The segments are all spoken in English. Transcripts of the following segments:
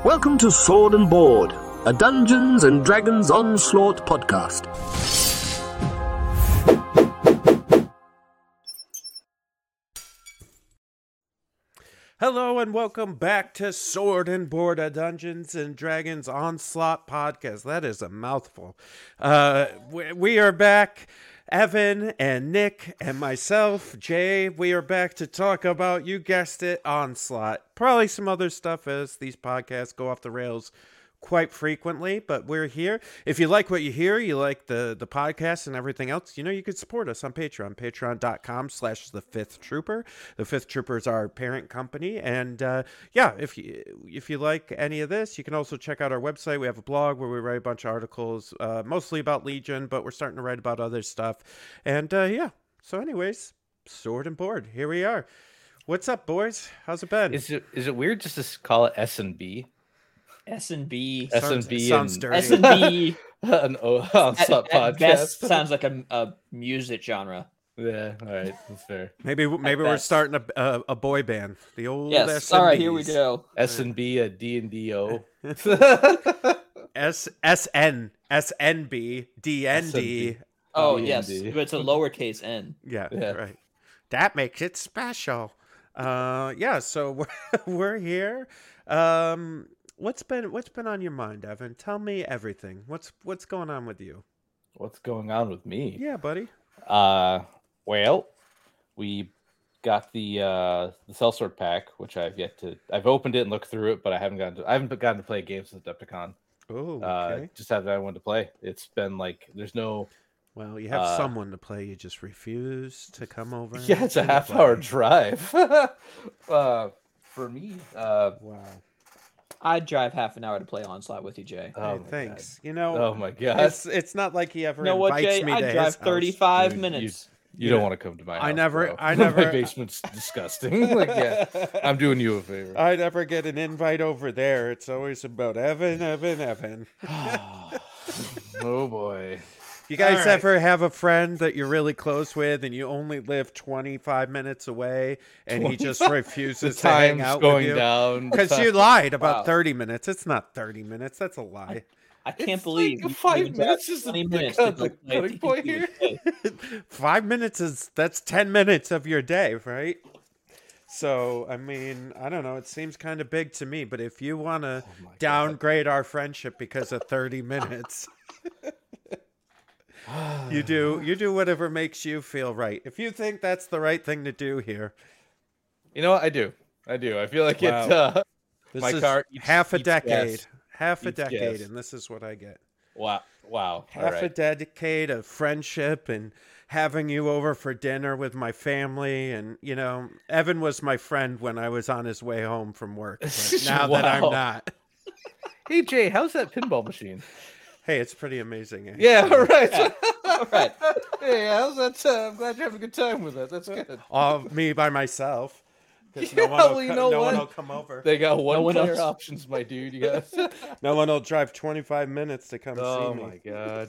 Welcome to Sword and Board, a Dungeons and Dragons Onslaught podcast. Hello and welcome back to Sword and Board, a Dungeons and Dragons Onslaught podcast. That is a mouthful. We are back. Evan and Nick and myself, Jay, we are back to talk about, you guessed it, Onslaught. Probably some other stuff as these podcasts go off the rails quite frequently, but we're here. If you like what you hear, you like the podcast and everything else, you know, you could support us on Patreon, patreon.com/The Fifth Trooper. The Fifth Trooper is our parent company. And if you like any of this, you can also check out our website. We have a blog where we write a bunch of articles, mostly about Legion, but we're starting to write about other stuff. And so anyways, Sword and Board, here we are. What's up, boys? How's it been? Is it weird just to call it S&B? S&B sounds dirty. S&B An Onslaught podcast. at best sounds like a music genre. Yeah, all right, that's fair. Maybe we're starting a boy band. The old Yes. SNBs. All right, here we go. S&B, a D&D-O. SNB, DND. Oh, D&D. yes, but it's a lowercase n. Yeah, Yeah. right. That makes it special. So we're here. What's been on your mind, Evan? Tell me everything. What's going on with you? What's going on with me? Yeah, buddy. Well, we got the Sellsword pack, which I've opened it and looked through it, but I haven't gotten to play a game since Adepticon. Oh, okay. Just haven't had one to play. It's been like there's no. Well, you have someone to play. You just refuse to come over. Yeah, it's a half-hour drive. For me, Wow. I'd drive half an hour to play Onslaught with you, Jay. Oh, Hey, my thanks. God. You know, Oh my God. it's not like he ever You know what, invites Jay? me to I'd his drive house. 35 Dude, minutes. You don't want to come to my house. I never- bro. I never- My basement's disgusting. Like, yeah, I'm doing you a favor. I never get an invite over there. It's always about Evan. Oh boy. You guys All right. ever have a friend that you're really close with and you only live 25 minutes away and he just refuses to hang out with going you? down Because you lied about Wow. 30 minutes. It's not 30 minutes. That's a lie. I can't It's believe like you 5 drive minutes is 20 the minutes to go cutting play point D&D here. with Jay. 5 minutes that's 10 minutes of your day, right? So, I mean, I don't know. It seems kind of big to me, but if you want to my God. downgrade our friendship because of 30 minutes, you do whatever makes you feel right. If you think that's the right thing to do here, You know what? I do. I feel like Wow. it. this My is car eats- half a eats decade. gas. Half a Eats decade, gas. and this is what I get. Wow. All Half a right. decade of friendship and having you over for dinner with my family. And, you know, Evan was my friend when I was on his way home from work. But now that I'm Wow. not. Hey Jay, how's that pinball machine? Hey, it's pretty amazing. Eh? Yeah. All right. All right. Hey, how's that? I'm glad you're having a good time with that. That's good. All me by myself. 'Cause Yeah, no one well, will, you co- know no one what? will come over. They got one one player else. options, my dude. You got. No one will drive 25 minutes to come Oh see me. my God.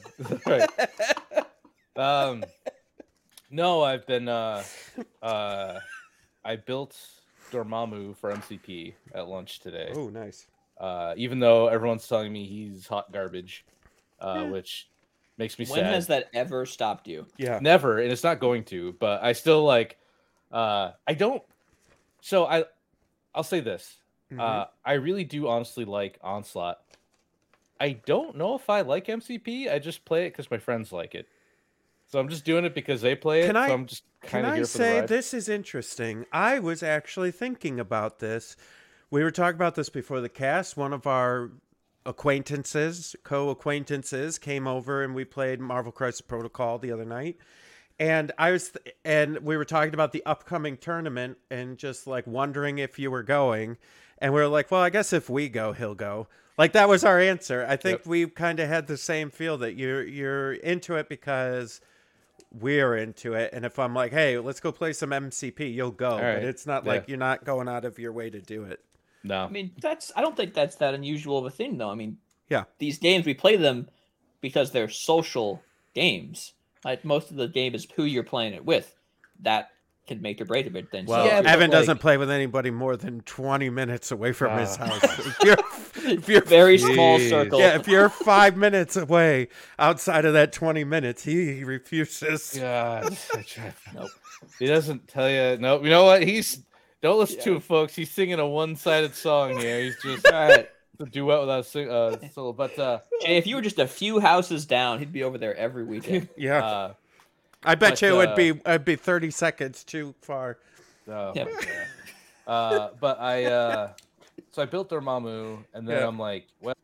Right. No, I've been I built Dormammu for MCP at lunch today. Oh, nice. Even though everyone's telling me he's hot garbage, which makes me When sad. has that ever stopped you? Yeah. Never, and it's not going to, but I still like I don't so I'll say this. Mhm. I really do honestly like Onslaught. I don't know if I like MCP. I just play it because my friends like it. So I'm just doing it because they play it. Can I- so I'm just Can kind of I here for the say ride. this is interesting? I was actually thinking about this. We were talking about this before the cast. One of our co-acquaintances came over and we played Marvel Crisis Protocol the other night. And and we were talking about the upcoming tournament and just like wondering if you were going. And we were like, well, I guess if we go, he'll go. Like that was our answer. I think Yep. we kind of had the same feel that you're into it because we're into it. And if I'm like, hey, let's go play some MCP, you'll go. right. But it's not Yeah. like you're not going out of your way to do it. No. I mean, I don't think that's that unusual of a thing, though. I mean, Yeah. these games, we play them because they're social games. Like, most of the game is who you're playing it with. That can make or break a bit. Then Well, Yeah, but, Evan doesn't like- play with anybody more than 20 minutes away from his Ah. house. If you're very small Jeez. circle. yeah, if you're 5 minutes away outside of that 20 minutes, he refuses. God, Nope. he doesn't tell you. No, you know what? Don't listen to him, folks. He's singing a one-sided song here. He's just All right, a duet without a solo. But Jay. If you were just a few houses down, he'd be over there every weekend. Yeah. I bet but, you it'd be 30 seconds too far. oh Yeah. my God. But so I built Dormammu, and then Yeah. I'm like, what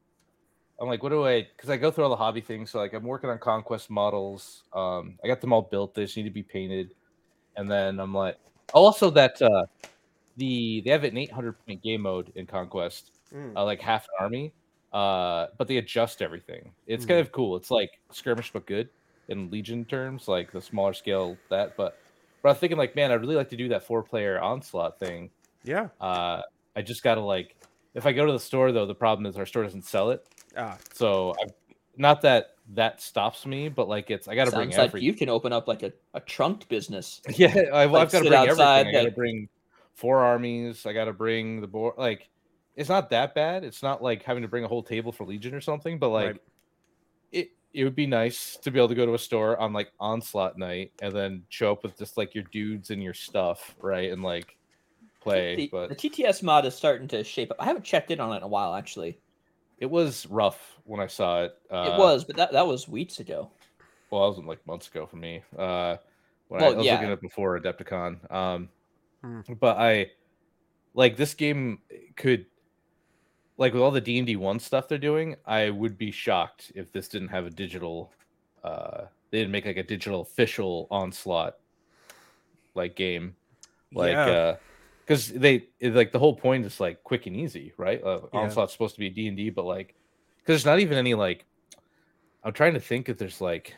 do I? Because I go through all the hobby things. So like, I'm working on conquest models. I got them all built. They just need to be painted, and then I'm like, also that they have an 800-point game mode in Conquest, like half an army, but they adjust everything. It's kind of cool. It's like skirmish but good in Legion terms, like the smaller scale that. But I'm thinking like, man, I'd really like to do that 4-player onslaught thing. Yeah. I just gotta like, if I go to the store though, the problem is our store doesn't sell it. So not that stops me, but like I gotta bring Sounds like everything. you can open up like a trunked business. Yeah, I've Like, got to sit bring outside, everything. I got to like- bring 4 armies. I got to bring the board. Like, it's not that bad. It's not like having to bring a whole table for Legion or something. But like, Right. it would be nice to be able to go to a store on like onslaught night and then show up with just like your dudes and your stuff, right? And like play. The But TTS mod is starting to shape up. I haven't checked in on it in a while, actually. it was rough when I saw it. It was, but that was weeks ago. Well, it was like months ago for me. When I Well, was yeah. looking at it before Adepticon. But I like this game could, like with all the D&D 1 stuff they're doing, I would be shocked if this didn't have a digital they didn't make like a digital official onslaught like game. Like Yeah. because like the whole point is like quick and easy, right? Yeah. Onslaught's supposed to be D&D, but like because there's not even any like, I'm trying to think if there's like,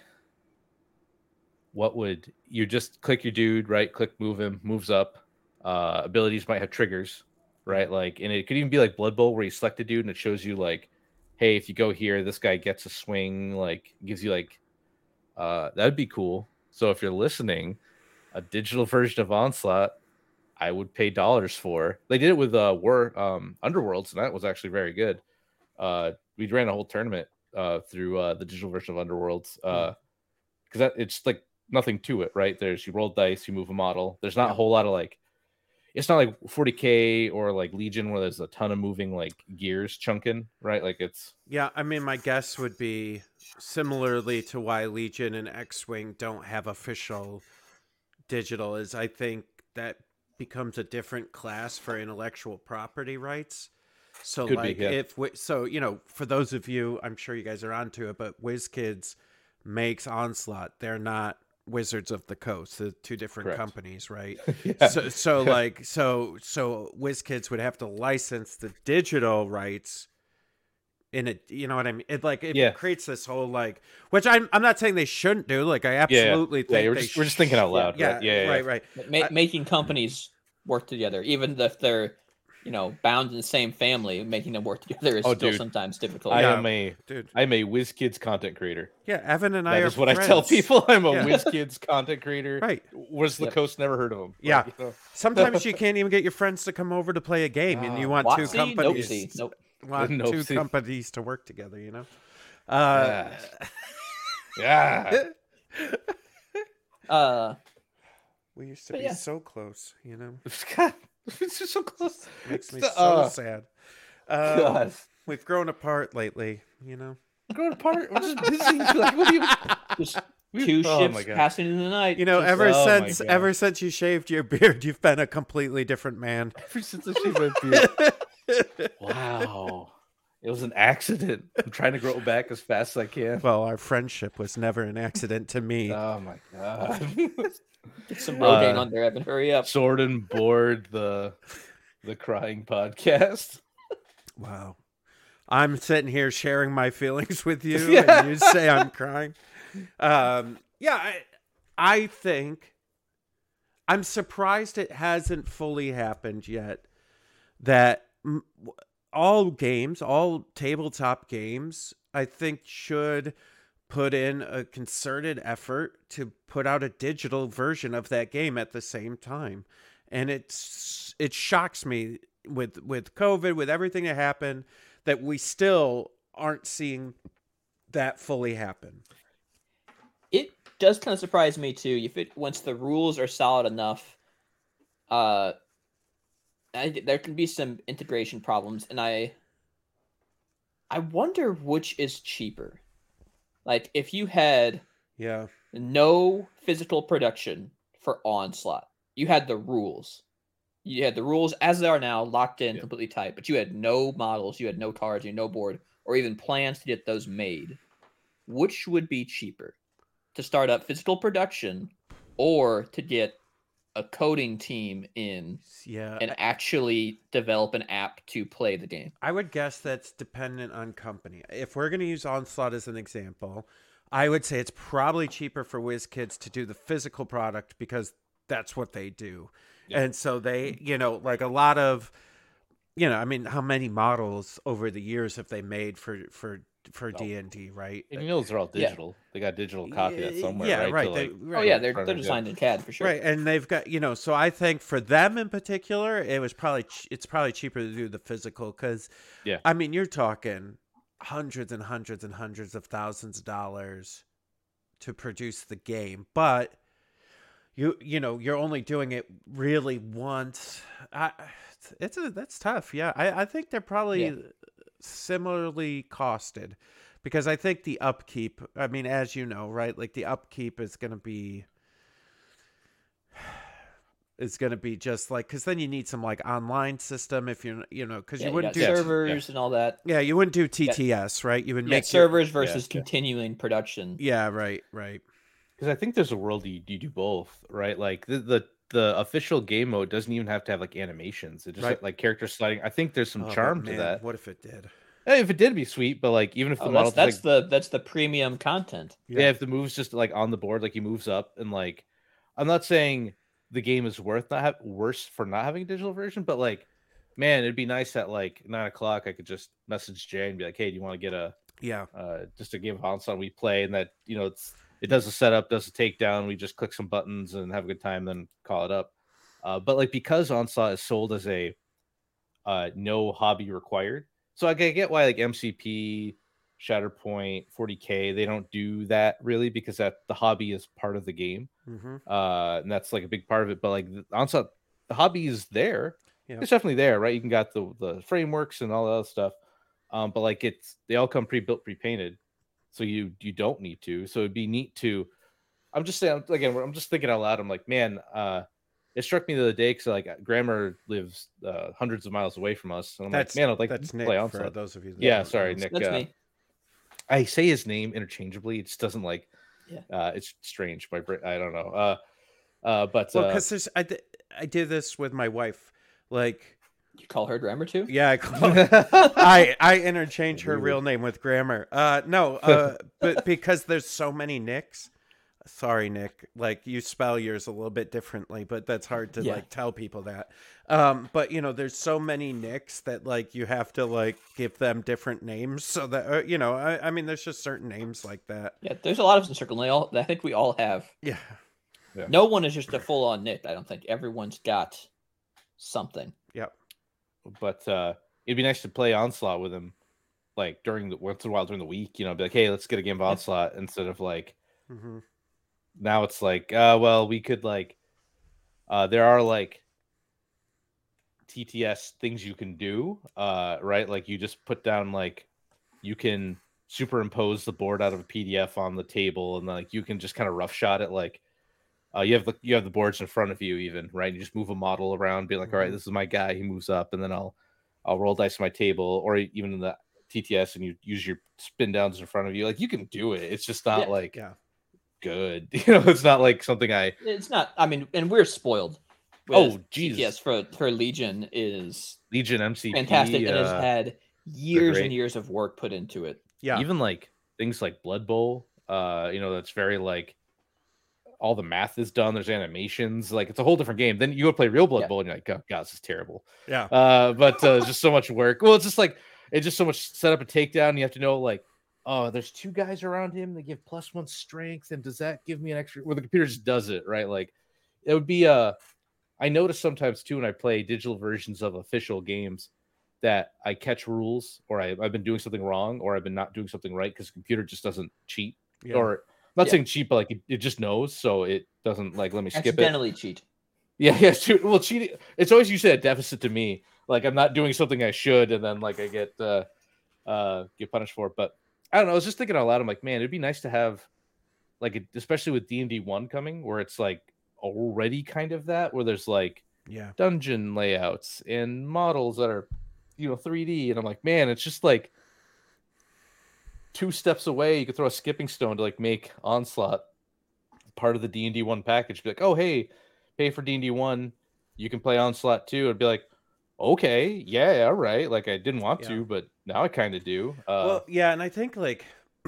what would you just click your dude, right? Click, move him, moves up. Abilities might have triggers, right? Like, and it could even be like Blood Bowl where you select a dude and it shows you like, hey, if you go here, this guy gets a swing, like gives you like, that'd be cool. So if you're listening, a digital version of Onslaught, I would pay dollars for. They did it with Underworlds, and that was actually very good. We ran a whole tournament through the digital version of Underworlds because it's like nothing to it, right? You roll dice, you move a model. There's not a whole lot of like, it's not like 40K or like Legion where there's a ton of moving like gears chunking, right? Like it's Yeah, I mean, my guess would be similarly to why Legion and X-Wing don't have official digital is I think that becomes a different class for intellectual property rights. So Could be, like yeah. for those of you, I'm sure you guys are onto it, but WizKids makes Onslaught. They're not Wizards of the Coast. They're two different Correct. companies, right? Yeah. So WizKids would have to license the digital rights in it. You know what I mean? It creates this whole like, which I'm not saying they shouldn't do. Like I absolutely think we're just thinking out loud. Yeah, right? Yeah. right. Making companies work together, even if they're bound in the same family, making them work together is still dude. sometimes difficult. I'm a Dude. WizKids content creater. Yeah, Evan and I That are is what I tell friends. people. I'm a Yeah. WizKids content creator. Right. Was the Yep. Coast never heard of them? Yeah. Like, you know. Sometimes you can't even get your friends to come over to play a game, and you want two Whoopsie, companies. nopesy. Nope. Want two Nopesy. companies to work together. Yeah. We used to But be yeah. so close. God, it's just so close. Makes me The- so sad. God. We've grown apart lately. Growing apart. We're just busy. Like, what do you? Just two Oh my ships God. passing in the night. Ever oh my since God. ever since you shaved your beard, you've been a completely different man. Ever since I shaved my beard. Wow. It was an accident. I'm trying to grow it back as fast as I can. Well, our friendship was never an accident to me. Oh my God. Get some Rogaine on there, Evan. Hurry up. Sword and Board, the crying podcast. Wow. I'm sitting here sharing my feelings with you, Yeah. and you say I'm crying. I think I'm surprised it hasn't fully happened yet. That all tabletop games, I think should put in a concerted effort to put out a digital version of that game at the same time. And it shocks me with COVID, with everything that happened, that we still aren't seeing that fully happen. It does kind of surprise me too. Once the rules are solid enough, there can be some integration problems, and I wonder which is cheaper. Like, if you had no physical production for Onslaught, you had the rules. You had the rules as they are now, locked in, completely tight, but you had no models, you had no cards, you had no board, or even plans to get those made. Which would be cheaper? To start up physical production, or to get a coding team in and actually develop an app to play the game? I would guess that's dependent on company. If we're going to use Onslaught as an example, I would say it's probably cheaper for WizKids to do the physical product because that's what they do. Yeah. And so they, like a lot of, I mean, how many models over the years have they made for D&D, right? And those are all digital. Yeah. They got digital copy that somewhere, yeah, right? Right. Oh yeah, they're designed in CAD for sure. Right, and they've got, so I think for them in particular, it's probably cheaper to do the physical because, I mean, you're talking hundreds and hundreds and hundreds of thousands of dollars to produce the game, but you're only doing it really once. That's tough. Yeah, I think they're probably similarly costed because I think the upkeep, I mean, as you know, right, like the upkeep is going to be just like, because then you need some like online system if you're, because you wouldn't do servers and all that. Yeah, you wouldn't do TTS, right? You would make servers versus continuing production. Yeah, right. Because I think there's a world you do both, right? Like the official game mode doesn't even have to have like animations. It just like character sliding. I think there's some charm to that. What if it did? Hey, if it did, it'd be sweet. But like, even if the model that's the premium content. Yeah, if the move's just like on the board, like he moves up, and like, I'm not saying the game is worse for not having a digital version, but like, man, it'd be nice at like 9 o'clock. I could just message Jay and be like, hey, do you want to get just a game of Onslaught we play, and that it does the setup, does the takedown. We just click some buttons and have a good time, then call it up. But like, because Onslaught is sold as a no hobby required, so I get why like MCP, Shatterpoint, 40K, they don't do that really, because the hobby is part of the game, and that's like a big part of it. But like Onslaught, the hobby is there. Yeah. It's definitely there, right? You can got the frameworks and all that other stuff, but like they all come pre-built, pre-painted. So you don't need to. So it'd be neat to. I'm just saying again. I'm just thinking out loud. I'm like, man, it struck me the other day because like Grammar lives hundreds of miles away from us, and I'm like, man, I'd like to play Onslaught. For those of you. Yeah, sorry, Nick. That's me. I say his name interchangeably. It just doesn't like. Yeah. It's strange. I don't know. But because I did this with my wife, like. You call her Grammar too? Yeah, I interchange her real name with Grammar. But because there's so many Nicks. Sorry, Nick. Like, you spell yours a little bit differently, but that's hard to like tell people that. But there's so many Nicks that like you have to like give them different names so that I mean, there's just certain names like that. Yeah, there's a lot of us in Circle. I think we all have. Yeah. No one is just a full-on Nick. I don't think everyone's got something. Yep. But it'd be nice to play Onslaught with him, like once in a while during the week. Be like, hey, let's get a game of Onslaught instead of like. Now it's like, well, we could like, there are like TTS things you can do, right? Like you just put down like, you can superimpose the board out of a PDF on the table, and like you can just kind of roughshot it like. You have the boards in front of you, even, right? You just move a model around, be like, all right, this is my guy. He moves up, and then I'll roll dice on my table, or even in the TTS, and you use your spin downs in front of you. Like, you can do it. It's just not good. It's not like something It's not. I mean, and we're spoiled. Oh, geez. TTS for Legion is Legion MCP fantastic, and has had years and years of work put into it. Yeah, even like things like Blood Bowl. That's very like. All the math is done. There's animations. Like, it's a whole different game. Then you go play real Blood Bowl and you're like, oh, God, this is terrible. Yeah. But it's just so much work. Well, it's just so much set up a takedown. You have to know, like, oh, there's 2 guys around him that give +1 strength, and does that give me an extra? Where the computer just does it, right? Like it would be I notice sometimes too when I play digital versions of official games that I catch rules, or I've been doing something wrong, or I've been not doing something right because the computer just doesn't cheat, or I'm not saying cheat, but like it just knows, so it doesn't like let me skip it. Accidentally cheat. Yeah. Well, cheating. It's always usually a deficit to me. Like I'm not doing something I should, and then like I get punished for it. But I don't know. I was just thinking out loud. I'm like, man, it'd be nice to have like, especially with D&D 1 coming, where it's like already kind of that, where there's like dungeon layouts and models that are 3D, and I'm like, man, it's just like 2 steps away. You could throw a skipping stone to like make Onslaught part of the D&D 1 package. Be like, oh hey, pay for D&D 1, you can play Onslaught 2. It'd be like, okay, yeah, all right. Like I didn't want to, but now I kind of do. Well, yeah, and I think like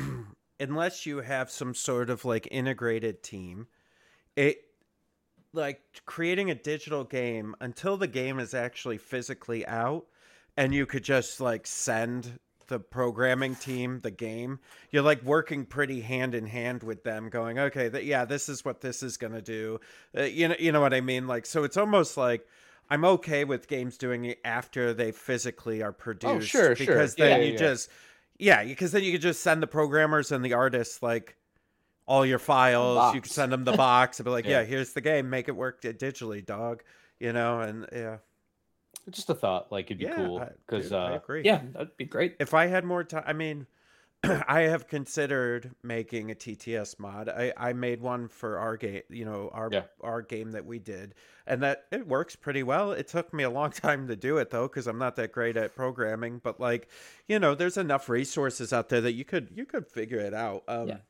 unless you have some sort of like integrated team, it like creating a digital game until the game is actually physically out, and you could just like send the programming team the game, you're like working pretty hand in hand with them, going, okay, this is what this is gonna do. You know what I mean? Like, so it's almost like I'm okay with games doing it after they physically are produced. Oh, sure, because then because then you could just send the programmers and the artists like all your files. You can send them the box and be like, here's the game, make it work digitally, dog. And just a thought, like it'd be cool because I agree. Yeah, that'd be great. If I had more time, I mean, I have considered making a TTS mod. I made one for our game, our game that we did, and that it works pretty well. It took me a long time to do it though, because I'm not that great at programming. But like, there's enough resources out there that you could figure it out. And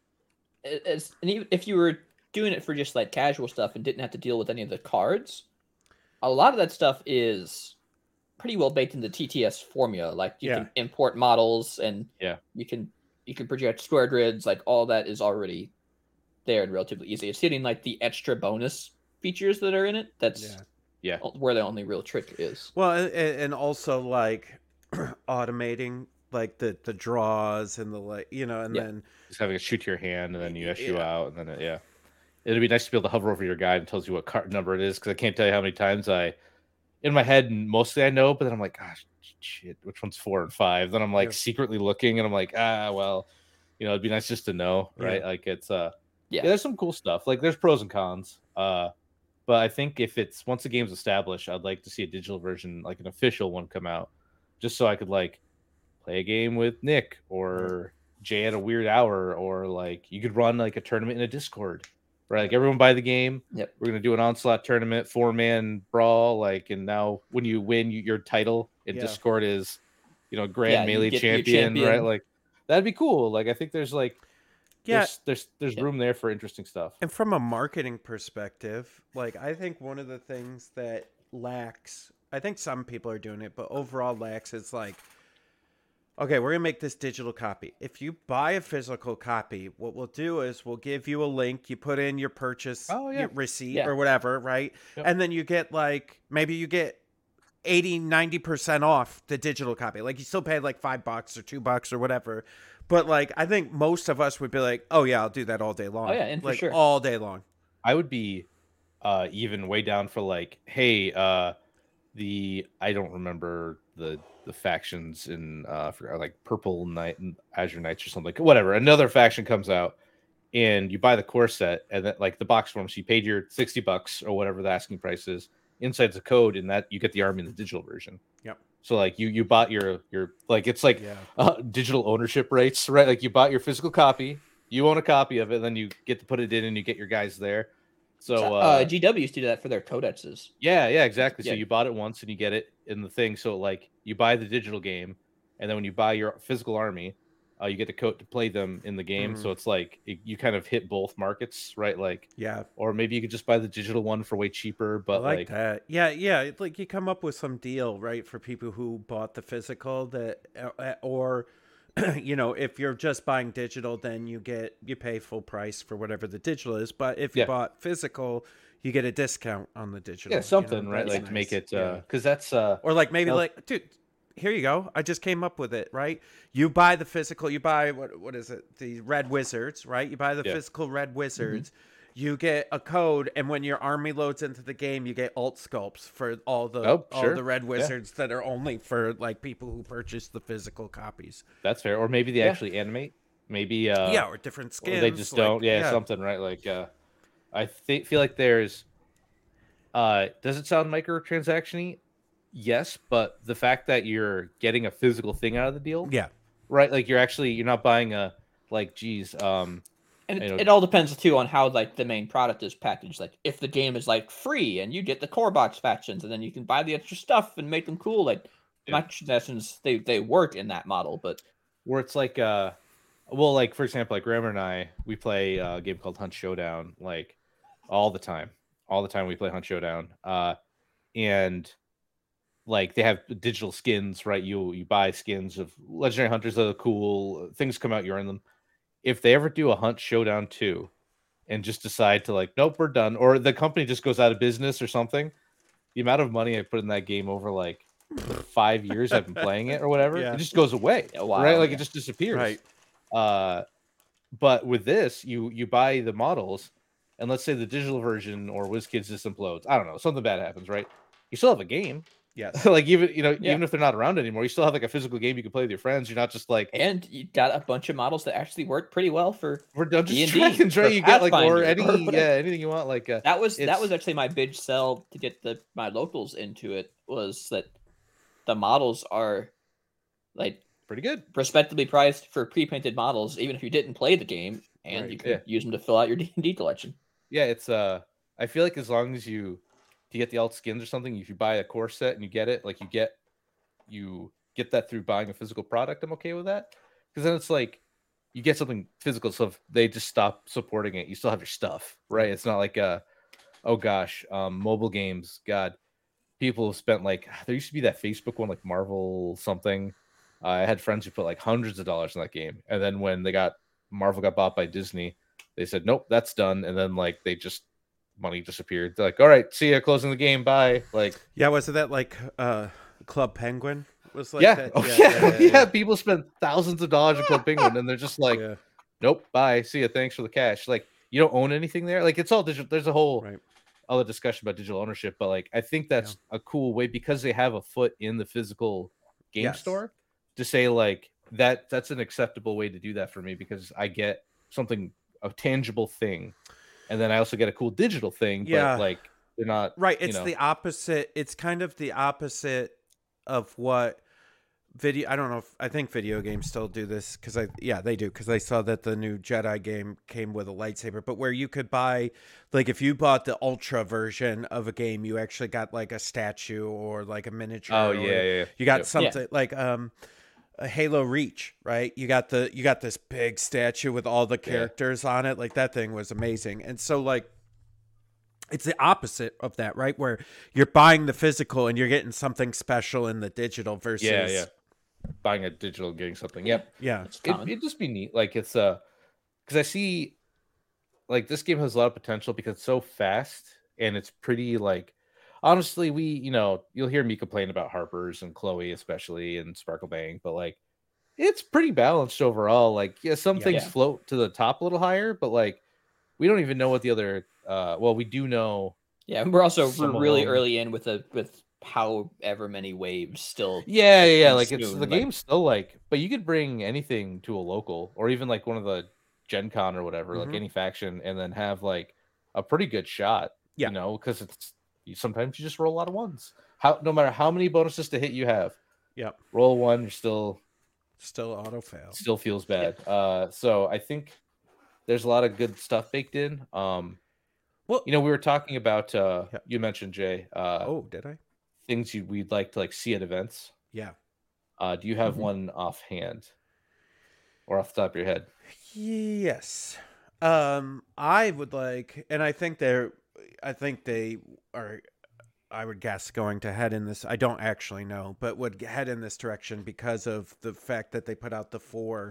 even if you were doing it for just like casual stuff and didn't have to deal with any of the cards, a lot of that stuff is pretty well baked into TTS formula. Like you can import models, and you can project square grids. Like all that is already there and relatively easy. It's hitting like the extra bonus features that are in it. That's where the only real trick is. Well, and also like automating like the draws and the then just having a shoot to your hand and then you issue out, and then it'd be nice to be able to hover over your guide and tells you what card number it is, because I can't tell you how many times in my head, mostly I know, but then I'm like, gosh, shit, which one's 4 and 5? Then I'm like secretly looking, and I'm like, well, it'd be nice just to know, right? Like it's there's some cool stuff. Like there's pros and cons. But I think if it's once the game's established, I'd like to see a digital version, like an official one, come out, just so I could like play a game with Nick or Jay at a weird hour, or like you could run like a tournament in a Discord. Right, like everyone buy the game. Yep. We're gonna do an Onslaught tournament, 4-man brawl. Like, and now when you win, your title in Discord is, Grand Melee champion, right? Like, that'd be cool. Like, I think there's like, there's room there for interesting stuff. And from a marketing perspective, like I think one of the things that lacks, I think some people are doing it, but overall lacks is like, okay, we're going to make this digital copy. If you buy a physical copy, what we'll do is we'll give you a link. You put in your purchase your receipt or whatever, right? Yep. And then you get like, maybe you get 80, 90% off the digital copy. Like you still pay like $5 or $2 or whatever. But like, I think most of us would be like, oh yeah, I'll do that all day long. Oh yeah, and like, for sure. All day long. I would be even way down for like, hey, I don't remember the factions in for like Purple Knight and Azure Knights or something, whatever. Another faction comes out and you buy the core set, and then like the box form, so you paid your $60 or whatever the asking price is. Inside's a code, and that you get the army in the digital version. Yep. So like you bought your like, it's like digital ownership rates, right? Like you bought your physical copy, you own a copy of it, then you get to put it in and you get your guys there. So GW used to do that for their codexes. Yeah, exactly. So you bought it once and you get it in the thing. So like you buy the digital game, and then when you buy your physical army, you get the code to play them in the game. So it's like you kind of hit both markets, right? Like or maybe you could just buy the digital one for way cheaper. But I like that. Yeah. Like you come up with some deal, right, for people who bought the physical that or. If you're just buying digital, then you pay full price for whatever the digital is. But if you bought physical, you get a discount on the digital. Yeah, something, right? Like nice. To make it, because that's or like maybe like, dude, here you go. I just came up with it, right? You buy the physical, you buy, what is it? The Red Wizards, right? You buy the physical Red Wizards. You get a code, and when your army loads into the game, you get alt sculpts for all the Red Wizards that are only for like people who purchase the physical copies. That's fair. Or maybe they actually animate. Maybe or different skins. Or they just don't. Something, right? Like I feel like there's does it sound microtransaction-y? Yes, but the fact that you're getting a physical thing out of the deal, right? Like you're not buying a and it all depends too on how like the main product is packaged. Like if the game is like free and you get the core box factions and then you can buy the extra stuff and make them cool, like microtransactions they work in that model, but where it's like like for example, like Grammar and I, we play a game called Hunt Showdown like all the time. All the time we play Hunt Showdown. And like they have digital skins, right? You buy skins of legendary hunters that are cool. Things come out, you earn them. If they ever do a Hunt Showdown 2 and just decide to like, nope, we're done, or the company just goes out of business or something, the amount of money I put in that game over like 5 years I've been playing it or whatever, it just goes away, right? Like it just disappears. Right. But with this, you buy the models, and let's say the digital version or WizKids just implodes. I don't know, something bad happens, right? You still have a game. Yes. Like even if they're not around anymore, you still have like a physical game you can play with your friends. You're not just like, and you got a bunch of models that actually work pretty well for Dungeons and Dragons, right? You get like anything you want. Like that was actually my big sell to get my locals into it, was that the models are like pretty good, respectably priced for pre-painted models, even if you didn't play the game, and you can use them to fill out your D&D collection. Yeah, it's I feel like as long as you get the alt skins or something, if you buy a core set and you get it, like you get that through buying a physical product, I'm okay with that. Because then it's like you get something physical, so if they just stop supporting it, you still have your stuff, right? It's not like mobile games, God, people have spent like, there used to be that Facebook one, like Marvel something. I had friends who put like hundreds of dollars in that game, and then when Marvel got bought by Disney, they said nope, that's done, and then like money disappeared. They're like, all right, see ya, closing the game, bye. Like, wasn't that like Club Penguin was like that? Yeah. People spend thousands of dollars in Club Penguin, and they're just like, nope, bye, see ya, thanks for the cash. Like, you don't own anything there. Like, it's all digital. There's a whole other discussion about digital ownership, but like, I think that's a cool way, because they have a foot in the physical game store, to say like that's an acceptable way to do that for me, because I get something, a tangible thing, and then I also get a cool digital thing, but like they're not right. It's the opposite. It's kind of the opposite of what I don't know if I think video games still do this, because they do, because I saw that the new Jedi game came with a lightsaber, but where you could buy, like if you bought the ultra version of a game, you actually got like a statue or like a miniature. You got something like a Halo Reach, right? You got this big statue with all the characters on it. Like that thing was amazing. And so like it's the opposite of that, right? Where you're buying the physical and you're getting something special in the digital versus buying a digital, getting something. Yep. Yeah. It'd just be neat. Like it's because I see like this game has a lot of potential because it's so fast and it's pretty like, honestly, you'll hear me complain about Harper's and Chloe especially and Sparkle Bang, but like it's pretty balanced overall. Like some things float to the top a little higher, but like we don't even know what the other we do know. Yeah, we're really early in with however many waves still. Like it's the game's still like, but you could bring anything to a local or even like one of the Gen Con or whatever, like any faction, and then have like a pretty good shot. Because it's sometimes you just roll a lot of ones. No matter how many bonuses to hit you have, roll one, you're still auto fail. Still feels bad. So I think there's a lot of good stuff baked in. We were talking about you mentioned, Jay. Did I? Things we'd like to like see at events. Yeah. Do you have one offhand or off the top of your head? Yes. I would like, and I think they are, I would guess, going to head in this. I don't actually know, but would head in this direction because of the fact that they put out the four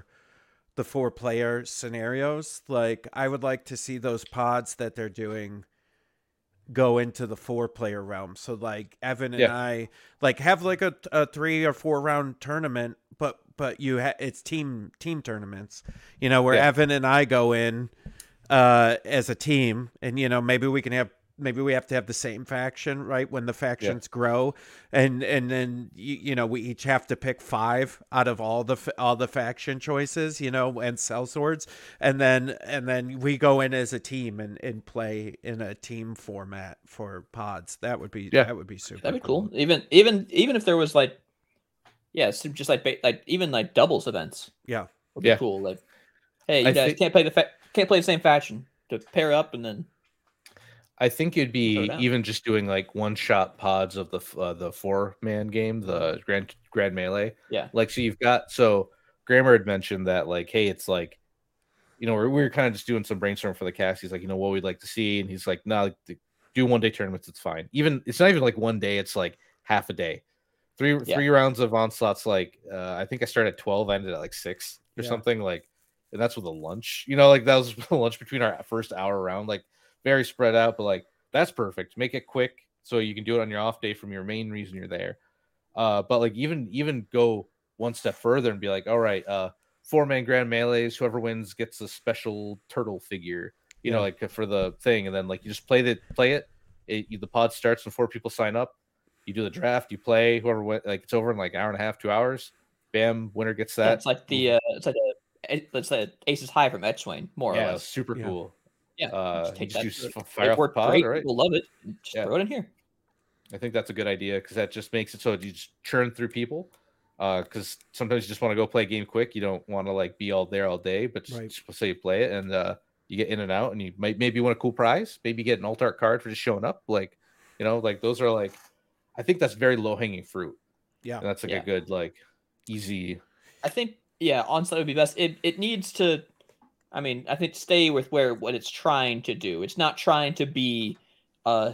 player scenarios. Like I would like to see those pods that they're doing go into the 4-player realm. So like Evan and I like have like a 3 or 4 round tournament, but it's team tournaments, where Evan and I go in as a team, and maybe we have to have the same faction, right? When the factions grow, and then we each have to pick 5 out of all the faction choices, and sell swords, and then we go in as a team and play in a team format for pods. That would be super. That'd be cool. Even if there was like, just like even like doubles events. Yeah, would be cool. Like, hey, you guys can't play the same faction, to pair up, and then. I think it'd be even just doing like one-shot pods of the 4-man game, the Grand Melee. Yeah. Like, so Grammar had mentioned that, like, hey, it's like, we were kind of just doing some brainstorm for the cast. He's like, what we'd like to see, and he's like, no, do one-day tournaments. It's fine. It's not even like one day. It's like half a day. Three rounds of Onslaught's like, I think I started at 12. I ended at like 6 or something. Like, and that's with a lunch. Like that was a lunch between our first hour round. Like. Very spread out, but like that's perfect. Make it quick so you can do it on your off day from your main reason you're there. But like even go one step further and be like, all right, 4-man Grand Melees, whoever wins gets a special turtle figure, like for the thing, and then like you just play it. The pod starts when 4 people sign up. You do the draft, you play, whoever went, like it's over in like an hour and a half, 2 hours. Bam, winner gets that. Yeah, it's like Aces High from Edgewing, more or less. Super cool. Yeah, fire off the pod, great. Right? People love it. Just throw it in here. I think that's a good idea because that just makes it so you just churn through people. Because sometimes you just want to go play a game quick. You don't want to like be all there all day, but just say you play it and you get in and out, and you maybe win a cool prize. Maybe get an alt art card for just showing up. Like, like those are like, I think that's very low hanging fruit. Yeah, and that's like a good like easy. I think Onslaught would be best. It needs to. I mean, I think stay with what it's trying to do. It's not trying to be a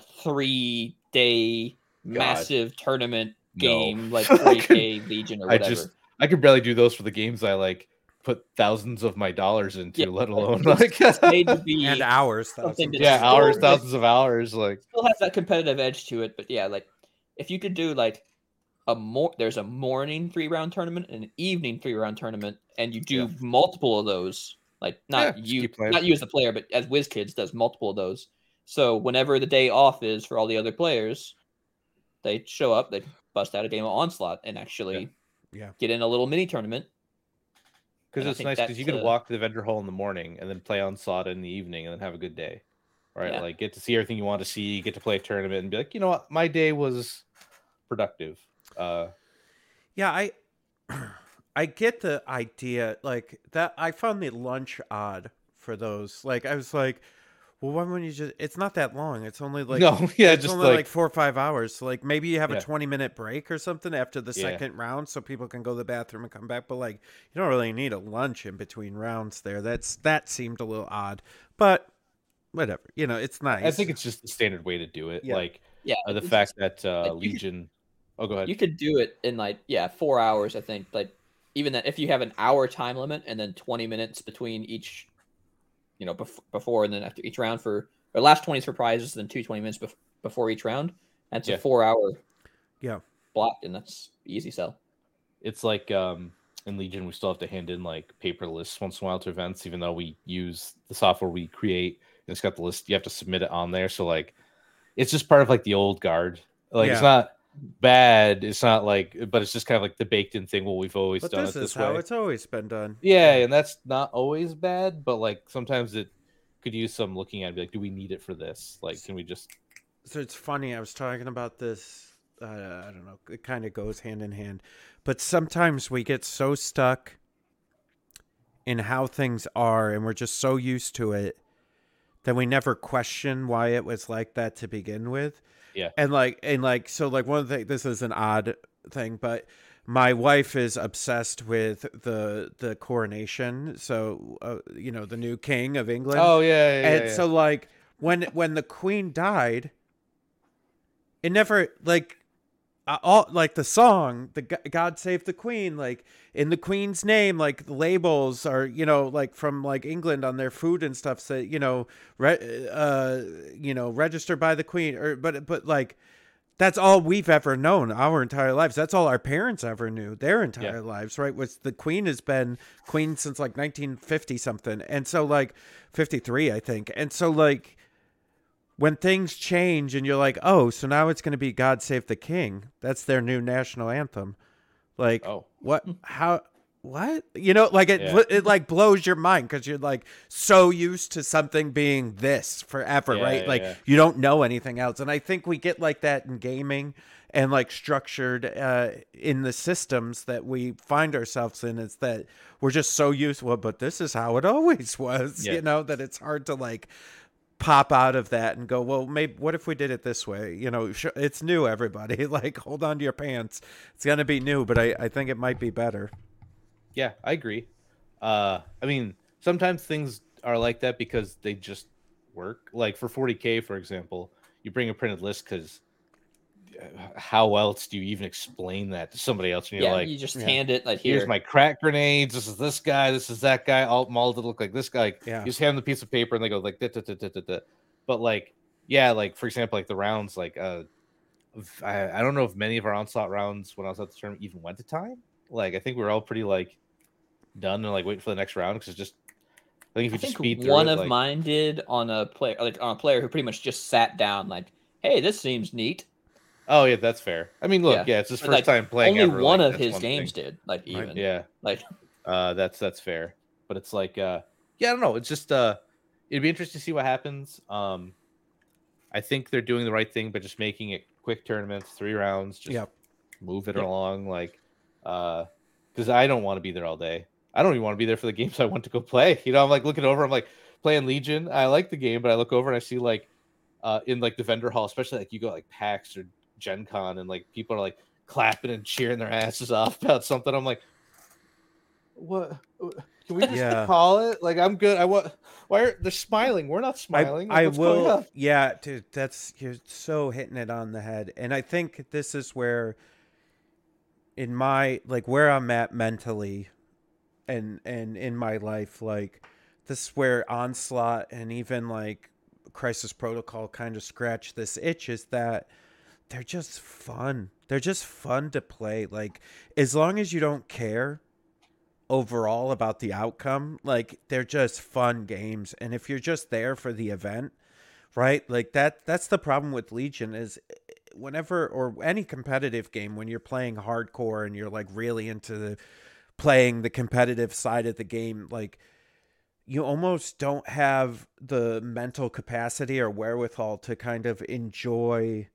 3-day massive tournament game like 40K Legion or whatever. I could barely do those for the games I like put thousands of my dollars into, let alone like made to be and hours. Thousands of hours. Like still has that competitive edge to it, but like if you could do like there's a morning 3-round tournament and an evening 3-round tournament, and you do multiple of those. Like not you as the player, but as WizKids does multiple of those. So whenever the day off is for all the other players, they show up, they bust out a game of Onslaught and actually get in a little mini tournament. Because it's nice because you can walk to the vendor hall in the morning and then play Onslaught in the evening and then have a good day. Right? Yeah. Like get to see everything you want to see, get to play a tournament and be like, what, my day was productive. I get the idea, like that. I found the lunch odd for those. Like I was like, well, why wouldn't you just? It's not that long. It's only like it's only like 4 or 5 hours. So like maybe you have a 20-minute break or something after the second round, so people can go to the bathroom and come back. But like you don't really need a lunch in between rounds there. That seemed a little odd, but whatever. It's nice. I think it's just the standard way to do it. Yeah. Like the fact that Legion. Go ahead. You could do it in 4 hours. I think even that if you have an hour time limit and then 20 minutes between each, before and then after each round last 20 for prizes, then 20 minutes before each round. That's a 4-hour block, and that's easy sell. It's like in Legion, we still have to hand in like paper lists once in a while to events, even though we use the software we create and it's got the list. You have to submit it on there. So like, it's just part of like the old guard. Like it's not bad. It's not like, but it's just kind of like the baked in thing. Well, we've always done it this way. How it's always been done. Yeah, and that's not always bad, but like sometimes it could use some looking at and be like, do we need it for this? Like, can we just? So it's funny. I was talking about this. I don't know. It kind of goes hand in hand, but sometimes we get so stuck in how things are, and we're just so used to it that we never question why it was like that to begin with. Yeah. And so one of the things, this is an odd thing, but my wife is obsessed with the coronation. So, the new king of England. Oh yeah. And so like when the queen died, it never all like the song, the God Save the Queen, like in the Queen's name, like the labels are, you know, like from like England on their food and stuff say, you know, registered by the Queen, or but like that's all we've ever known our entire lives. That's all our parents ever knew their entire lives, right? Was the Queen has been queen since like 1950 something, and so like 53, I think, and so like. When things change and you're like, oh, so now it's going to be God Save the King. That's their new national anthem. Like, what? How? What? You know, like it like blows your mind because you're like so used to something being this forever, right? Like you don't know anything else. And I think we get like that in gaming and like structured in the systems that we find ourselves in. Is that we're just so used, well, but this is how it always was, you know, that it's hard to like pop out of that and go, well, maybe what if we did it this way? You know, it's new, everybody. Like, hold on to your pants. It's going to be new, but I think it might be better. Yeah, I agree. I mean, sometimes things are like that because they just work. Like for 40K, for example, you bring a printed list because how else do you even explain that to somebody else? And you're like, you just hand it like, here's my crack grenades. This is this guy. This is that guy. All molded to look like this guy. Like, you just hand them the piece of paper and they go like, da, da, da, da, da, da. But like, yeah, like for example, like the rounds, like I don't know if many of our Onslaught rounds when I was at the tournament even went to time. Like I think we were all pretty like done and like waiting for the next round because it's just. I think if you just speed through one it, of mine did on a player, like on a player who pretty much just sat down, like, "Hey, this seems neat." Oh yeah, that's fair. I mean, look, it's his first time playing. Only ever, one like, of his games did, like even. Right. Yeah, like that's fair. But it's like, yeah, I don't know. It's just it'd be interesting to see what happens. I think they're doing the right thing by just making it quick tournaments, 3 rounds, just move it along, like, because I don't want to be there all day. I don't even want to be there for the games I want to go play. You know, I'm like looking over, I'm like playing Legion. I like the game, but I look over and I see like in like the vendor hall, especially like you go like PAX or Gen Con and like people are like clapping and cheering their asses off about something. I'm like, what? Can we just call it? Like, I'm good. They're smiling? We're not smiling. I will. Yeah, dude, you're so hitting it on the head. And I think this is where in my, like where I'm at mentally and in my life, like this is where Onslaught and even like Crisis Protocol kind of scratch this itch, is that they're just fun. They're just fun to play. Like as long as you don't care overall about the outcome, like they're just fun games. And if you're just there for the event, right, like that's the problem with Legion is whenever, or any competitive game, when you're playing hardcore and you're like really into playing the competitive side of the game, like you almost don't have the mental capacity or wherewithal to kind of enjoy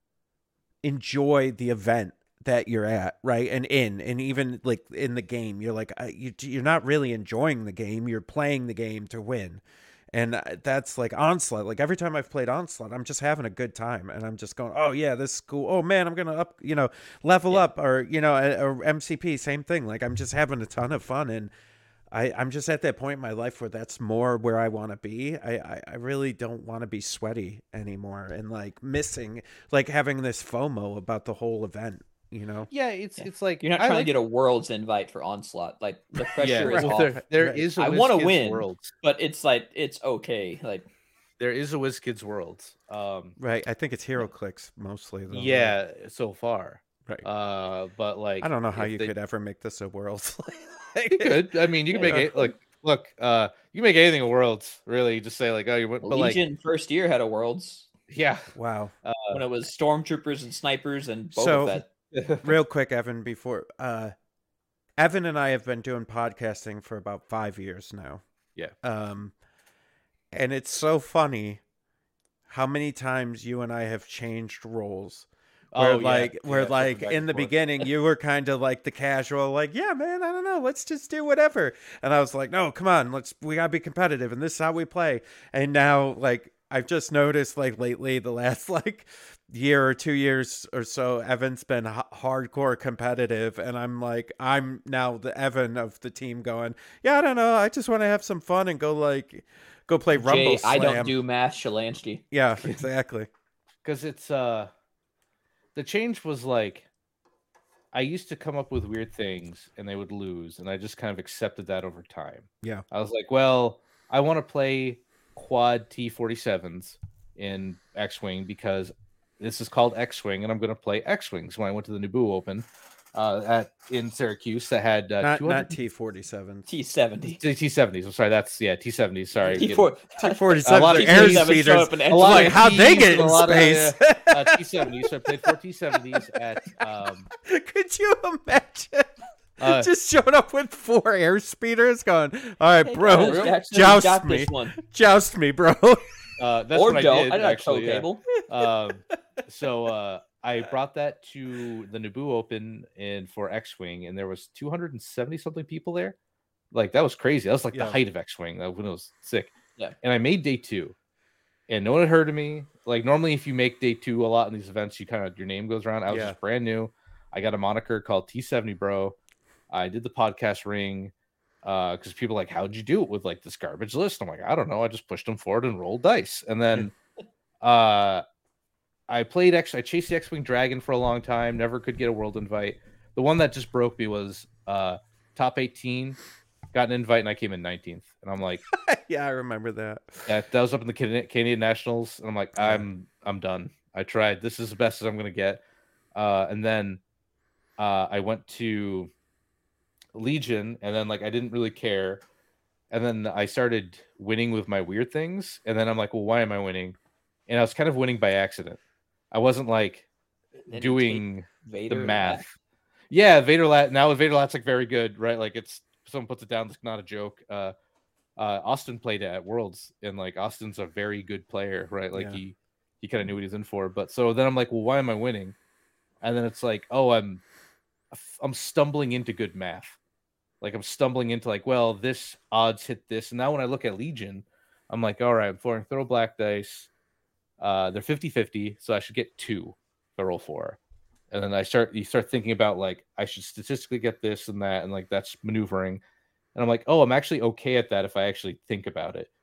the event that you're at, right? And even like in the game, you're like you're not really enjoying the game. You're playing the game to win, and that's like Onslaught. Like every time I've played Onslaught, I'm just having a good time, and I'm just going, oh yeah, this is cool. Oh man, I'm gonna level up, or or MCP, same thing. Like I'm just having a ton of fun, and I'm just at that point in my life where that's more where I want to be. I really don't want to be sweaty anymore, and like missing, like having this FOMO about the whole event. Yeah, it's like you're not trying to get a Worlds invite for Onslaught. Like the pressure is off. There is a I want to win, Worlds, but it's like it's okay. Like there is a WizKids Worlds. Right. I think it's HeroClix mostly. Though, yeah, right? So far. Right. But like I don't know how you could ever make this a Worlds. You could. I mean, you can make it like look. You can make anything a Worlds. Really, just say like, oh, you went. But Legion like, first year had a Worlds. Yeah. Wow. When it was stormtroopers and snipers and Boba Fett. Real quick, Evan, before Evan and I have been doing podcasting for about 5 years now. Yeah. And it's so funny how many times you and I have changed roles. Where in the beginning you were kind of like the casual, like, yeah, man, I don't know, let's just do whatever. And I was like, no, come on, we gotta be competitive, and this is how we play. And now, like, I've just noticed, like, lately, the last like year or 2 years or so, Evan's been hardcore competitive, and I'm now the Evan of the team going, yeah, I don't know, I just want to have some fun and go play Rumble Slam. I don't do math, Shalansky. Yeah, exactly. Because it's the change was like I used to come up with weird things and they would lose, and I just kind of accepted that over time. Yeah. I was like, well, I want to play quad T-47s in X-Wing because this is called X-Wing, and I'm going to play X-Wings. When I went to the Naboo Open in Syracuse, that had not T-47s, T-70, T-70s. I'm sorry, that's T-70s. Sorry, T-47s, air speeders. Like how'd they get in space? T-70s. So I played 4 T-70s at. Could you imagine? Just showing up with 4 air speeders, going, "All right, hey, bro, guys, joust me, bro." That's or what don't. I did, actually. Cable. So I brought that to the Naboo Open for X-Wing, and there was 270 something people there. Like that was crazy. That was like the height of X-Wing when it was sick. Yeah. And I made day 2, and no one had heard of me. Like normally, if you make day 2 a lot in these events, your name goes around. I was just brand new. I got a moniker called T70 Bro. I did the podcast ring because people were like, how'd you do it with like this garbage list? I'm like, I don't know. I just pushed them forward and rolled dice. And then I chased the X-Wing Dragon for a long time. Never could get a world invite. The one that just broke me was top 18. Got an invite and I came in 19th. And I'm like, yeah, I remember that. Yeah, that was up in the Canadian Nationals. And I'm like, I'm done. I tried. This is the best as I'm going to get. And then I went to Legion, and then like I didn't really care, and then I started winning with my weird things, and then I'm like, well, why am I winning? And I was kind of winning by accident. I wasn't like doing the math. Yeah, Vader now with Vaderlat's like very good, right? Like it's someone puts it down, it's not a joke. Austin played at Worlds, and like Austin's a very good player, right? Like he kind of knew what he was in for. But so then I'm like, well, why am I winning? And then it's like, oh, I'm stumbling into good math. Like I'm stumbling into like, well, this odds hit this. And now when I look at Legion, I'm like, all right, I'm throw black dice. They're 50-50, so I should get 2 if I roll 4. And then you start thinking about like I should statistically get this and that, and like that's maneuvering. And I'm like, oh, I'm actually okay at that if I actually think about it.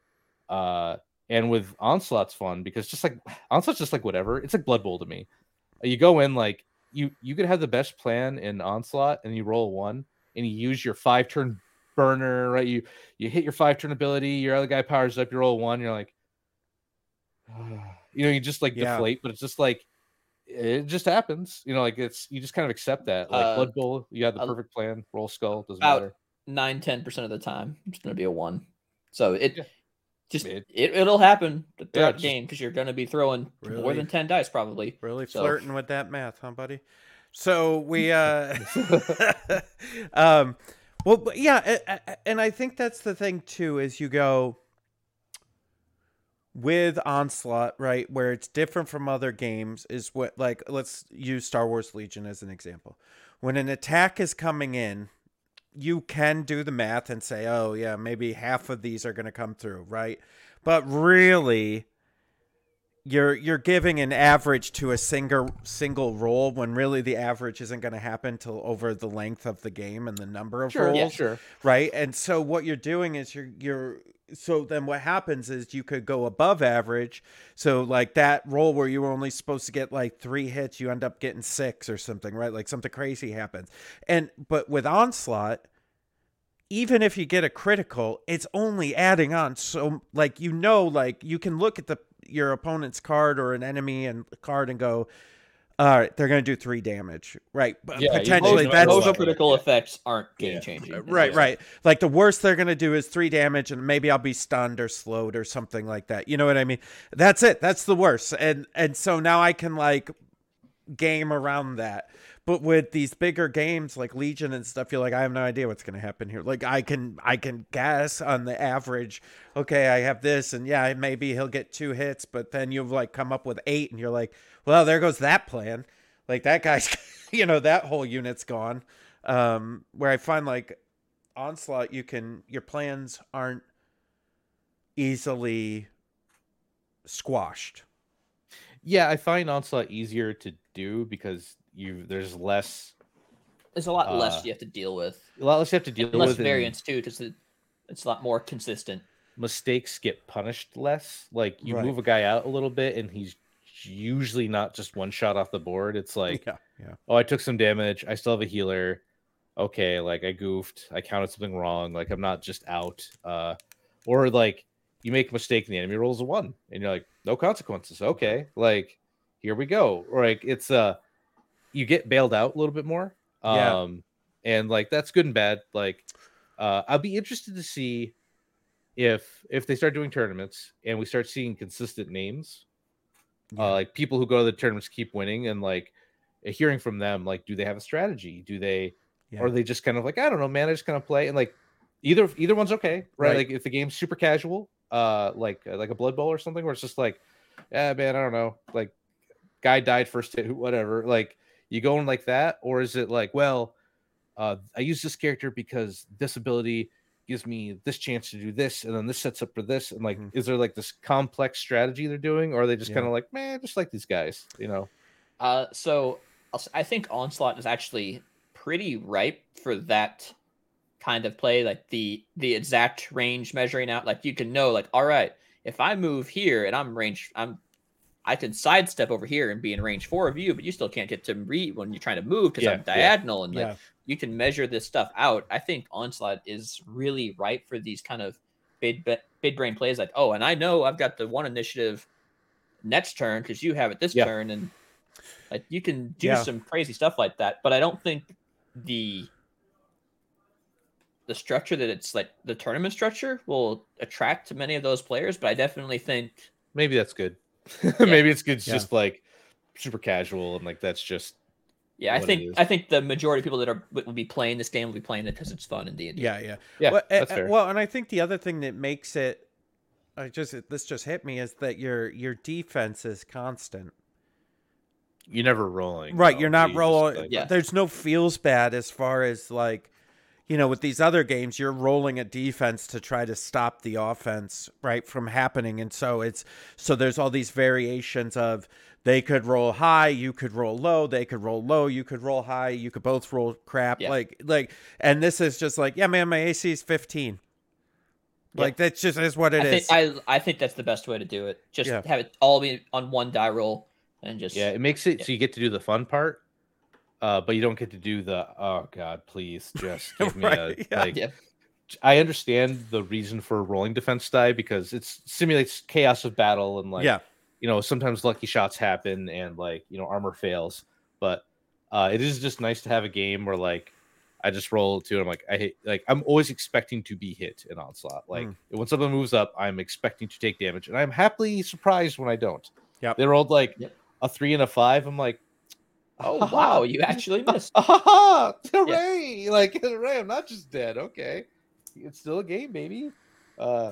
And with Onslaught's fun because just like Onslaught's just like whatever. It's like Blood Bowl to me. You go in like you could have the best plan in Onslaught and you roll 1 and you use your 5-turn burner, right? You hit your 5-turn ability, your other guy powers up, you roll 1, you're like, you just like deflate, but it's just like it just happens, like you just kind of accept that. Like Blood Bowl, you had the perfect plan, roll skull, doesn't matter. 9-10% of the time, it's going to be a 1. So it'll happen throughout the game because you're going to be throwing more than 10 dice probably. Really flirting with that math, huh, buddy? So we well, yeah, and I think that's the thing too, is you go with Onslaught, right, where it's different from other games, is what, like, let's use Star Wars Legion as an example. When an attack is coming in, you can do the math and say, oh yeah, maybe half of these are going to come through, right? But really, you're giving an average to a single roll when really the average isn't going to happen till over the length of the game and the number of rolls. Yeah, sure. Right? And so what you're doing is so then what happens is you could go above average. So like that roll where you were only supposed to get like 3 hits, you end up getting 6 or something, right? Like something crazy happens. But with Onslaught, even if you get a critical, it's only adding on. So like, like you can look at your opponent's card or an enemy and card and go, all right, they're going to do 3 damage, right? Yeah, potentially those critical effects aren't game changing. Right. Like the worst they're going to do is 3 damage, and maybe I'll be stunned or slowed or something like that. You know what I mean? That's it. That's the worst. And so now I can like game around that. But with these bigger games like Legion and stuff, you're like, I have no idea what's going to happen here. Like I can guess on the average. Okay, I have this, and yeah, maybe he'll get 2 hits, but then you've like come up with 8, and you're like, well, there goes that plan. Like that guy's, that whole unit's gone. Where I find like Onslaught, your plans aren't easily squashed. Yeah, I find Onslaught easier to do because there's less. There's a lot less you have to deal with. A lot less you have to deal with. Less variance too, because it's a lot more consistent. Mistakes get punished less. Like you move a guy out a little bit, and he's usually not just one shot off the board. It's like, yeah. Oh, I took some damage. I still have a healer. Okay, like I goofed. I counted something wrong. Like I'm not just out. Or like you make a mistake and the enemy rolls a 1 and you're like, no consequences. Okay, like here we go. Or like it's you get bailed out a little bit more. And like that's good and bad. Like I'll be interested to see if they start doing tournaments and we start seeing consistent names. Like people who go to the tournaments keep winning, and like hearing from them, like, do they have a strategy? Do they or are they just kind of like, I don't know, man, I just kind of play, and like either one's okay, right? Like if the game's super casual, like a Blood Bowl or something, where it's just like, yeah, man, I don't know, like guy died first hit, whatever. Like you going like that, or is it like, well, I use this character because this ability gives me this chance to do this, and then this sets up for this, and like, is there like this complex strategy they're doing, or are they just kind of like, man, just like these guys, you know? So I think Onslaught is actually pretty ripe for that kind of play, like the exact range measuring out. Like you can know, like, all right, if I move here and I can sidestep over here and be in range 4 of you, but you still can't get to me when you're trying to move because I'm diagonal, and like you can measure this stuff out. I think Onslaught is really ripe for these kind of big brain plays, like, oh, and I know I've got the 1 initiative next turn because you have it this turn, and like you can do some crazy stuff like that. But I don't think the structure that it's like the tournament structure will attract many of those players. But I definitely think maybe that's good. Maybe it's good. It's just like super casual, and like that's just I think the majority of people that will be playing this game will be playing it because it's fun in D&D. Yeah. Well, that's fair. Well, and I think the other thing that makes it, this just hit me, is that your defense is constant. You're never rolling, right? No. You're not rolling. There's no feels bad as far as like, you know, with these other games, you're rolling a defense to try to stop the offense, right, from happening. And so there's all these variations of they could roll high, you could roll low, they could roll low, you could roll high, you could both roll crap. Like, and this is just like, yeah, man, my AC is 15. Like that just is what it is. I think that's the best way to do it. Just have it all be on one die roll and just it makes it so you get to do the fun part. But you don't get to do the, oh God, please just give me I understand the reason for rolling defense die because it simulates chaos of battle, and like, you know, sometimes lucky shots happen and like, you know, armor fails, but it is just nice to have a game where like I just roll 2 and I'm like, I'm always expecting to be hit in Onslaught. Like when something moves up, I'm expecting to take damage, and I'm happily surprised when I don't. They rolled like a 3 and a 5. I'm like, oh wow, you actually missed. Hooray! Like, hooray, I'm not just dead. Okay. It's still a game, baby. No,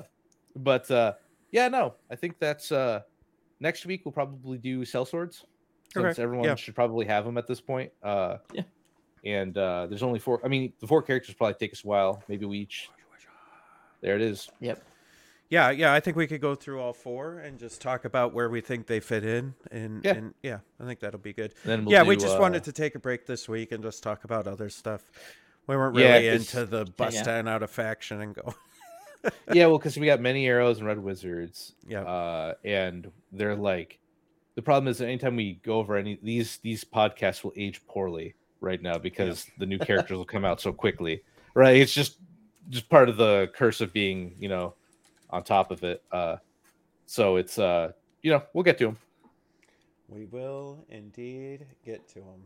I think that's next week we'll probably do sellswords. Since everyone should probably have them at this point. And there's only 4. I mean, the 4 characters probably take us a while. Maybe we each. There it is. Yep. Yeah, I think we could go through all 4 and just talk about where we think they fit in, and I think that'll be good. Then we just wanted to take a break this week and just talk about other stuff. We weren't really into the busting out a faction and go. Well, because we got Many Arrows and Red Wizards. And they're like, the problem is that anytime we go over any these podcasts will age poorly right now because the new characters will come out so quickly. Right? It's just part of the curse of being, you know, on top of it. So it's you know, we'll get to them. We will indeed get to them.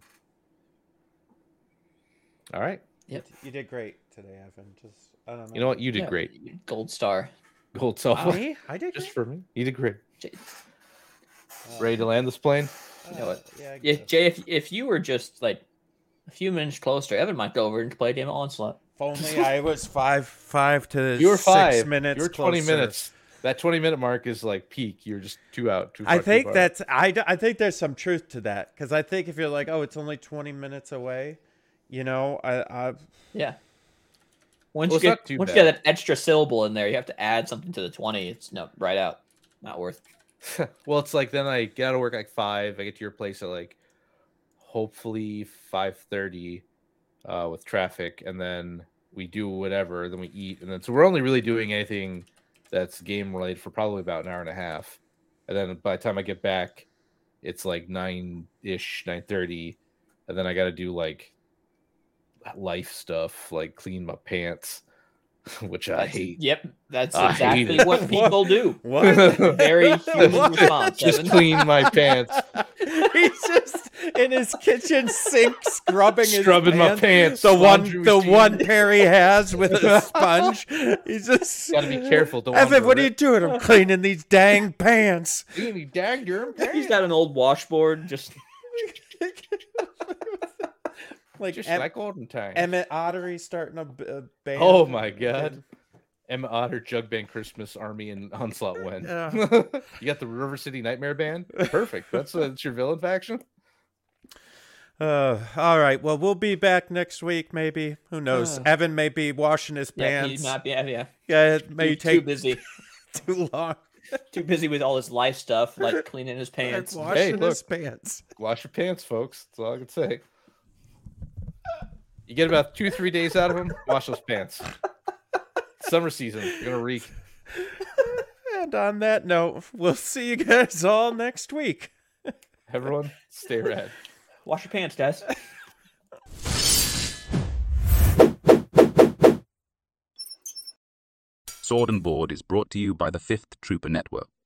All right. Yep. You did great today, Evan. Just, I don't know. You know what? You did great. Gold star. Gold star. Me? I did just great? for me. You did great. Ready to land this plane? You know what? Jay, if you were just like a few minutes closer, Evan might go over and play a game of Onslaught. If only I was 5 to you were 6 minutes. You were 20 closer. minutes. That 20-minute mark is like peak. You're just 2 out. I think I think there's some truth to that, because I think if you're like, oh, it's only 20 minutes away, you know, Once you get that extra syllable in there, you have to add something to the 20. It's right out. Not worth. Well, it's like then I get out of work at 5. I get to your place at like hopefully 5:30 with traffic, and then we do whatever. Then we eat, and then so we're only really doing anything that's game related for probably about an hour and a half. And then by the time I get back, it's like 9-ish, 9:30, and then I got to do like life stuff, like clean my pants, which I hate. Yep, that's I hate exactly it. what people do. What? Very human response. Just Evan. clean my pants, He's just in his kitchen sink scrubbing my pants. The laundry one machine. Perry has with a sponge. He's just Gotta be careful. Don't Evan, wander what are it. you doing? I'm cleaning these dang pants. Clean dang your pants. He's got an old washboard. Just Like Just like olden times. Emmett Ottery starting a band. Oh my god. Emma Otter, Jug Band, Christmas Army, and Onslaught win. Yeah. You got the River City Nightmare Band? Perfect. That's your villain faction? All right. Well, we'll be back next week, maybe. Who knows? Evan may be washing his yeah, pants. he's not. Yeah. Yeah, it may He's take too busy. too long. Too busy with all his life stuff, like cleaning his pants. Like washing look. his pants. Wash your pants, folks. That's all I can say. You get about 2-3 days out of them, wash those pants. Summer season, you're going to reek. And on that note, we'll see you guys all next week. Everyone, stay rad. Wash your pants, guys. Sword and Board is brought to you by the 5th Trooper Network.